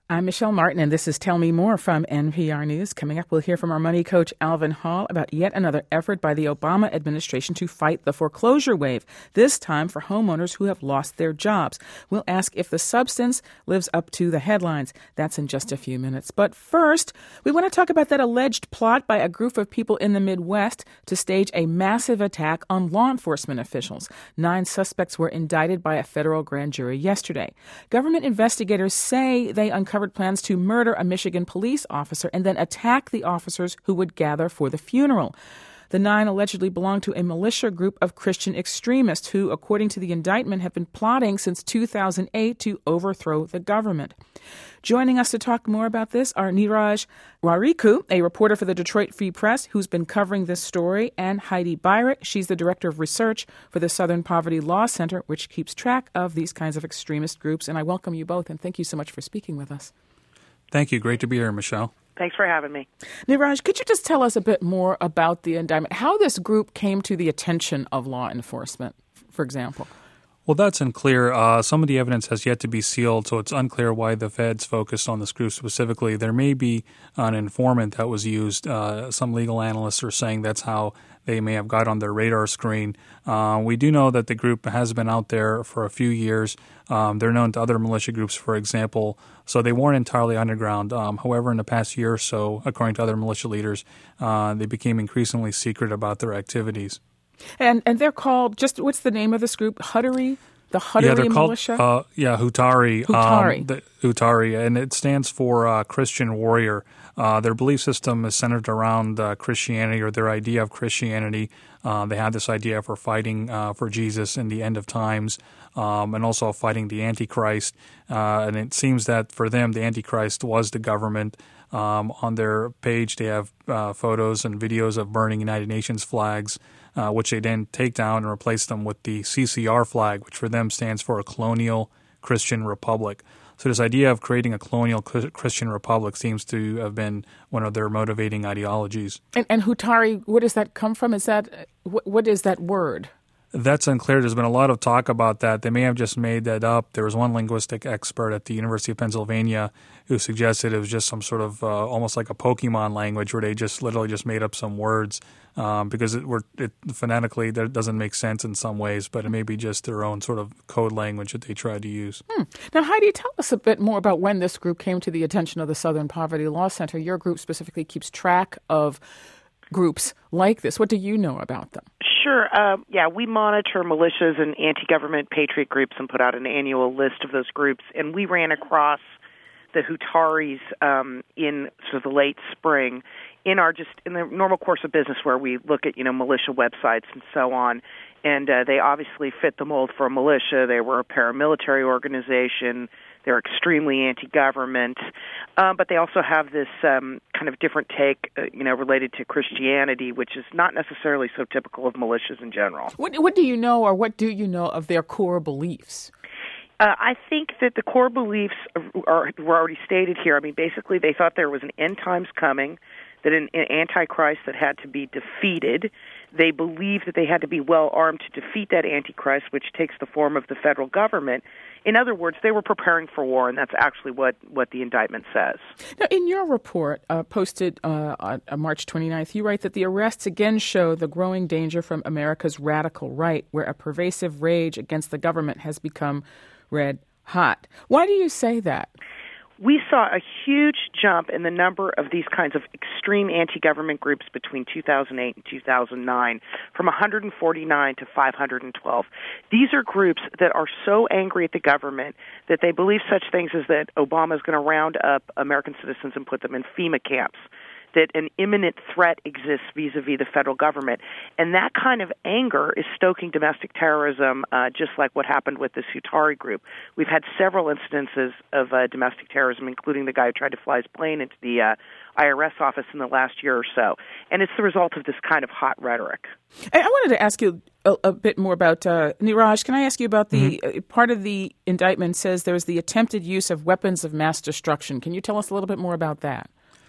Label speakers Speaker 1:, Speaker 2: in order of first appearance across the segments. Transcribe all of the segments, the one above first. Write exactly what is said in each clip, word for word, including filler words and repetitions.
Speaker 1: I'm Michelle Martin, and this is Tell Me More from N P R News. Coming up, we'll hear from our money coach, Alvin Hall, about yet another effort by the Obama administration to fight the foreclosure wave, this time for homeowners who have lost their jobs. We'll ask if the substance lives up to the headlines. That's in just a few minutes. But first, we want to talk about that alleged plot by a group of people in the Midwest to stage a massive attack on law enforcement officials. Nine suspects were indicted by a federal grand jury yesterday. Government investigators say they uncovered covered plans to murder a Michigan police officer and then attack the officers who would gather for the funeral. The nine allegedly belong to a militia group of Christian extremists who, according to the indictment, have been plotting since two thousand eight to overthrow the government. Joining us to talk more about this are Neeraj Warikoo, a reporter for the Detroit Free Press who's been covering this story, and Heidi Beirich. She's the director of research for the Southern Poverty Law Center, which keeps track of these kinds of extremist groups. And I welcome you both, and thank you so much for speaking with us.
Speaker 2: Thank you. Great to be here, Michelle.
Speaker 3: Thanks for having me.
Speaker 1: Neeraj, could you just tell us a bit more about the indictment, how this group came to the attention of law enforcement, for example?
Speaker 2: Well, that's unclear. Uh, some of the evidence has yet to be sealed, so it's unclear why the feds focused on this group specifically. There may be an informant that was used. Uh, some legal analysts are saying that's how they may have got on their radar screen. Uh, we do know that the group has been out there for a few years. Um, they're known to other militia groups, for example, so they weren't entirely underground. Um, however, in the past year or so, according to other militia leaders, uh, they became increasingly secret about their activities.
Speaker 1: And and they're called, just what's the name of this group? Huttery? The Huttery
Speaker 2: yeah, they're
Speaker 1: militia?
Speaker 2: Called, uh, yeah, Hutari.
Speaker 1: Hutari.
Speaker 2: Um, the, Hutari, and it stands for uh, Christian warrior. Uh, their belief system is centered around uh, Christianity, or their idea of Christianity. Uh, they have this idea for fighting uh, for Jesus in the end of times, um, and also fighting the Antichrist. Uh, and it seems that for them, the Antichrist was the government. Um, on their page, they have uh, photos and videos of burning United Nations flags, uh, which they then take down and replace them with the C C R flag, which for them stands for a colonial Christian republic. So this idea of creating a colonial Christian republic seems to have been one of their motivating ideologies.
Speaker 1: And, and Hutari, where does that come from? Is that what, what is that word?
Speaker 2: That's unclear. There's been a lot of talk about that. They may have just made that up. There was one linguistic expert at the University of Pennsylvania who suggested it was just some sort of uh, almost like a Pokemon language where they just literally just made up some words um, because it, were, it phonetically that doesn't make sense in some ways, but it may be just their own sort of code language that they tried to use.
Speaker 1: Hmm. Now, Heidi, tell us a bit more about when this group came to the attention of the Southern Poverty Law Center. Your group specifically keeps track of groups like this. What do you know about them?
Speaker 3: Sure. Uh, yeah, we monitor militias and anti-government patriot groups and put out an annual list of those groups. And we ran across the Hutaris um, in sort of the late spring in our just in the normal course of business where we look at, you know, militia websites and so on. And uh, they obviously fit the mold for a militia. They were a paramilitary organization. They're extremely anti-government, um, but they also have this um, kind of different take, uh, you know, related to Christianity, which is not necessarily so typical of militias in general.
Speaker 1: What, what do you know, or what do you know of their core beliefs?
Speaker 3: Uh, I think that the core beliefs are, were already stated here. I mean, basically, they thought there was an end times coming, that an, an antichrist that had to be defeated. They believed that they had to be well armed to defeat that antichrist, which takes the form of the federal government. In other words, they were preparing for war, and that's actually what, what the indictment says.
Speaker 1: Now, in your report uh, posted uh, on March twenty-ninth, you write that the arrests again show the growing danger from America's radical right, where a pervasive rage against the government has become red hot. Why do you say that?
Speaker 3: We saw a huge jump in the number of these kinds of extreme anti-government groups between two thousand eight and two thousand nine, from one hundred forty-nine to five hundred twelve. These are groups that are so angry at the government that they believe such things as that Obama is going to round up American citizens and put them in FEMA camps, that an imminent threat exists vis-a-vis the federal government. And that kind of anger is stoking domestic terrorism, uh, just like what happened with this Hutari group. We've had several instances of uh, domestic terrorism, including the guy who tried to fly his plane into the uh, I R S office in the last year or so. And it's the result of this kind of hot rhetoric.
Speaker 1: I wanted to ask you a, a bit more about, uh, Neeraj, can I ask you about the, mm-hmm. uh, part of the indictment says there was the attempted use of weapons of mass destruction. Can you tell us a little bit more about that?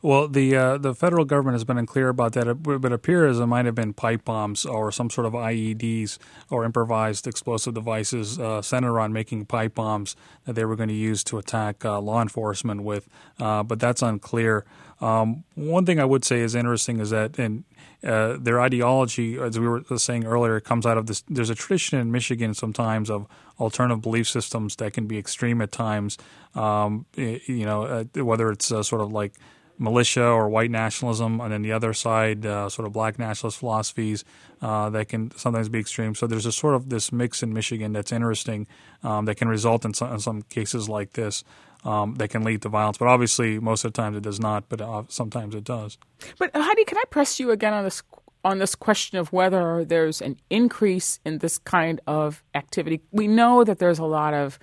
Speaker 2: Well, the uh, the federal government has been unclear about that, but it appears it might have been pipe bombs or some sort of I E Ds or improvised explosive devices uh, centered around making pipe bombs that they were going to use to attack uh, law enforcement with, uh, but that's unclear. Um, one thing I would say is interesting is that in uh, their ideology, as we were saying earlier, comes out of this. There's a tradition in Michigan sometimes of alternative belief systems that can be extreme at times. Um, you know, uh, whether it's uh, sort of like militia or white nationalism, and then the other side, uh, sort of black nationalist philosophies uh, that can sometimes be extreme. So there's a sort of this mix in Michigan that's interesting um, that can result in some, in some cases like this um, that can lead to violence. But obviously, most of the times it does not, but uh, sometimes it does.
Speaker 1: But Heidi, can I press you again on this on this question of whether there's an increase in this kind of activity? We know that there's a lot of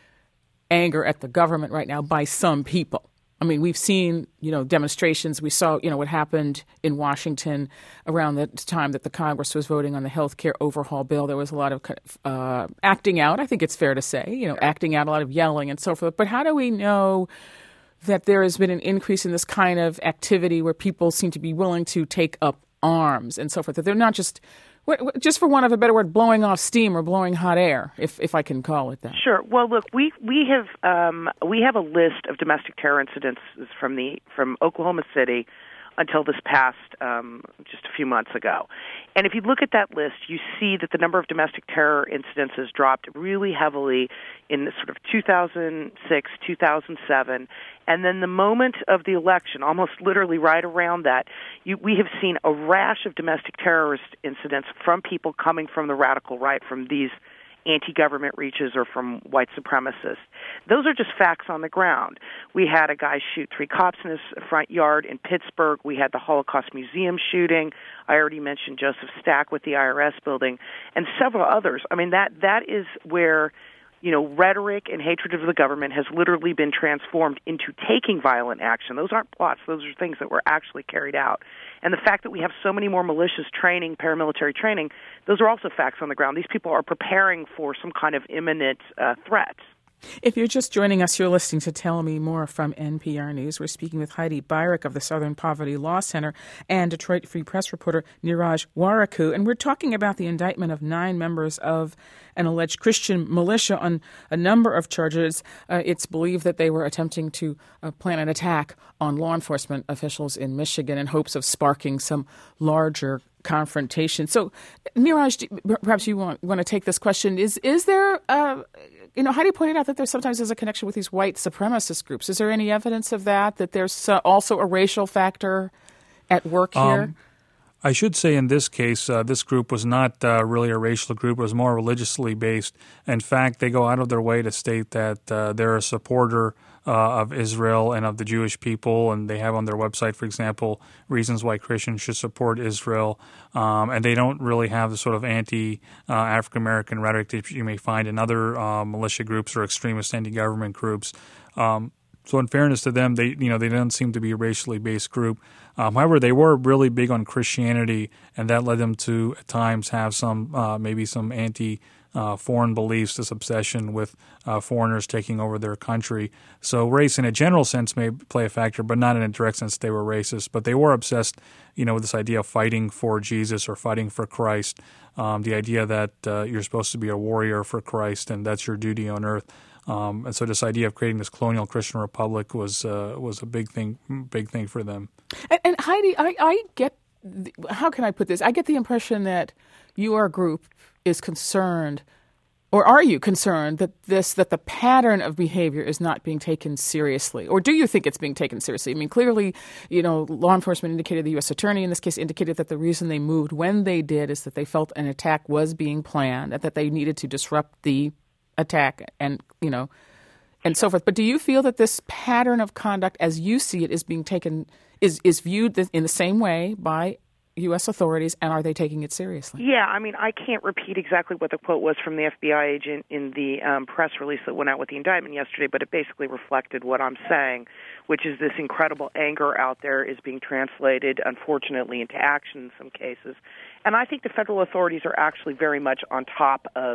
Speaker 1: anger at the government right now by some people. I mean, we've seen, you know, demonstrations. We saw, you know, what happened in Washington around the time that the Congress was voting on the health care overhaul bill. There was a lot of uh, acting out, I think it's fair to say, you know, acting out, a lot of yelling and so forth. But how do we know that there has been an increase in this kind of activity where people seem to be willing to take up arms and so forth, that they're not just, just for want of a better word, blowing off steam or blowing hot air, if if I can call it that?
Speaker 3: Sure. Well, look, we we have um, we have a list of domestic terror incidents from the from Oklahoma City until this past um, just a few months ago. And if you look at that list, you see that the number of domestic terror incidents has dropped really heavily in sort of two thousand six, two thousand seven. And then the moment of the election, almost literally right around that, you, we have seen a rash of domestic terrorist incidents from people coming from the radical right, from these anti-government reaches or from white supremacists. Those are just facts on the ground. We had a guy shoot three cops in his front yard in Pittsburgh. We had the Holocaust Museum shooting. I already mentioned Joseph Stack with the I R S building and several others. I mean, that that is where, you know, rhetoric and hatred of the government has literally been transformed into taking violent action. Those aren't plots. Those are things that were actually carried out. And the fact that we have so many more militias training, paramilitary training, those are also facts on the ground. These people are preparing for some kind of imminent uh, threat.
Speaker 1: If you're just joining us, you're listening to Tell Me More from N P R News. We're speaking with Heidi Beirich of the Southern Poverty Law Center and Detroit Free Press reporter Neeraj Warikoo. And we're talking about the indictment of nine members of an alleged Christian militia on a number of charges. Uh, it's believed that they were attempting to uh, plan an attack on law enforcement officials in Michigan in hopes of sparking some larger confrontation. So, Neeraj, perhaps you want, want to take this question. Is is there, uh, you know, Heidi pointed out that there sometimes is a connection with these white supremacist groups. Is there any evidence of that, that there's uh, also a racial factor at work here? Um,
Speaker 2: I should say in this case, uh, this group was not uh, really a racial group. It was more religiously based. In fact, they go out of their way to state that uh, they're a supporter uh, of Israel and of the Jewish people, and they have on their website, for example, reasons why Christians should support Israel. Um, and they don't really have the sort of anti-African-American uh, rhetoric that you may find in other uh, militia groups or extremist anti-government groups. Um, So in fairness to them, they you know they don't seem to be a racially based group. Um, however, they were really big on Christianity, and that led them to at times have some uh, maybe some anti uh, foreign beliefs, this obsession with uh, foreigners taking over their country. So race, in a general sense, may play a factor, but not in a direct sense. They were racist, but they were obsessed, you know, with this idea of fighting for Jesus or fighting for Christ. Um, the idea that uh, you're supposed to be a warrior for Christ, and that's your duty on earth. Um, and so this idea of creating this colonial Christian republic was uh, was a big thing, big thing for them.
Speaker 1: And, and Heidi, I, I get, the, how can I put this? I get the impression that your group is concerned, or are you concerned that this that the pattern of behavior is not being taken seriously, or do you think it's being taken seriously? I mean, clearly, you know, law enforcement indicated, the U S attorney in this case indicated that the reason they moved when they did is that they felt an attack was being planned, and that they needed to disrupt the attack and, you know, and so forth. But do you feel that this pattern of conduct, as you see it, is being taken, is, is viewed in the same way by U S authorities, and are they taking it seriously?
Speaker 3: Yeah, I mean, I can't repeat exactly what the quote was from the F B I agent in the um, press release that went out with the indictment yesterday, but it basically reflected what I'm saying, which is this incredible anger out there is being translated, unfortunately, into action in some cases. And I think the federal authorities are actually very much on top of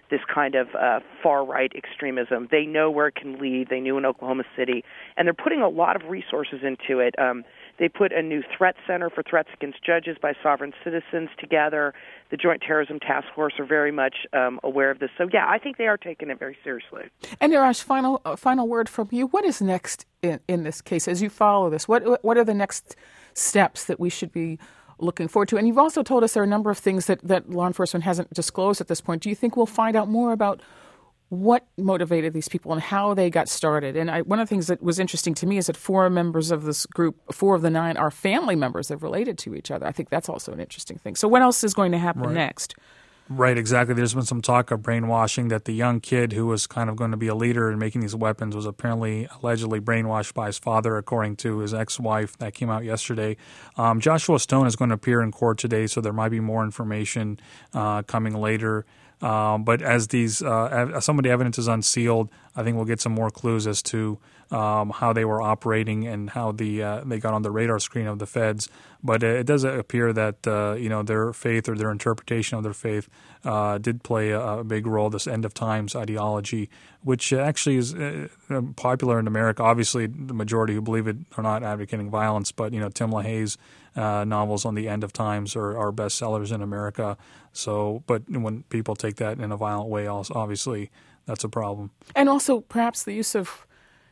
Speaker 3: this kind of uh, far-right extremism. They know where it can lead. They knew in Oklahoma City, and they're putting a lot of resources into it. Um, they put a new threat center for threats against judges by sovereign citizens together. The Joint Terrorism Task Force are very much um, aware of this. So, yeah, I think they are taking it very seriously.
Speaker 1: And Neeraj, final uh, final word from you. What is next in, in this case as you follow this? What what are the next steps that we should be looking forward to? And you've also told us there are a number of things that, that law enforcement hasn't disclosed at this point. Do you think we'll find out more about what motivated these people and how they got started? And I, one of the things that was interesting to me is that four members of this group, four of the nine, are family members. They're related to each other. I think that's also an interesting thing. So what else is going to happen
Speaker 2: right.
Speaker 1: next?
Speaker 2: Right, exactly. There's been some talk of brainwashing, that the young kid who was kind of going to be a leader in making these weapons was apparently allegedly brainwashed by his father, according to his ex-wife. That came out yesterday. Um, Joshua Stone is going to appear in court today, so there might be more information uh, coming later. Um, but as these, uh, as some of the evidence is unsealed, I think we'll get some more clues as to um, how they were operating and how the uh, they got on the radar screen of the feds. But it does appear that uh, you know their faith or their interpretation of their faith uh, did play a, a big role. This end of times ideology, which actually is uh, popular in America. Obviously, the majority who believe it are not advocating violence. But you know, Tim LaHaye's uh, novels on the end of times are, are bestsellers in America. So, but when people take that in a violent way, also obviously that's a problem.
Speaker 1: And also, perhaps the use of.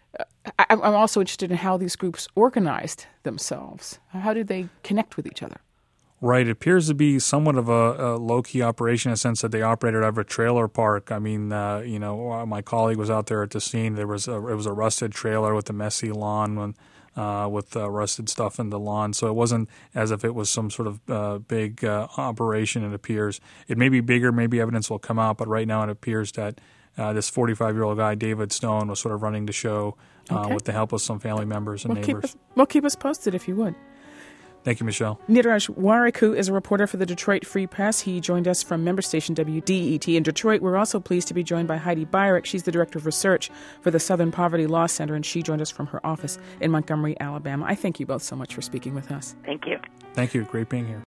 Speaker 1: I, I'm also interested in how these groups organized themselves. How did they connect with each other?
Speaker 2: Right. It appears to be somewhat of a, a low-key operation in the sense that they operated out of a trailer park. I mean, uh, you know, my colleague was out there at the scene. There was a, it was a rusted trailer with a messy lawn when, uh, with uh, rusted stuff in the lawn. So it wasn't as if it was some sort of uh, big uh, operation, it appears. It may be bigger. Maybe evidence will come out. But right now it appears that Uh, this forty-five-year-old guy, David Stone, was sort of running the show uh,
Speaker 1: okay.
Speaker 2: with the help of some family members and
Speaker 1: well,
Speaker 2: neighbors.
Speaker 1: Keep us, well, keep us posted if you would.
Speaker 2: Thank you, Michelle.
Speaker 1: Neeraj Warikoo is a reporter for the Detroit Free Press. He joined us from member station W D E T in Detroit. We're also pleased to be joined by Heidi Beirich. She's the director of research for the Southern Poverty Law Center, and she joined us from her office in Montgomery, Alabama. I thank you both so much for speaking with us.
Speaker 3: Thank you.
Speaker 2: Thank you. Great being here.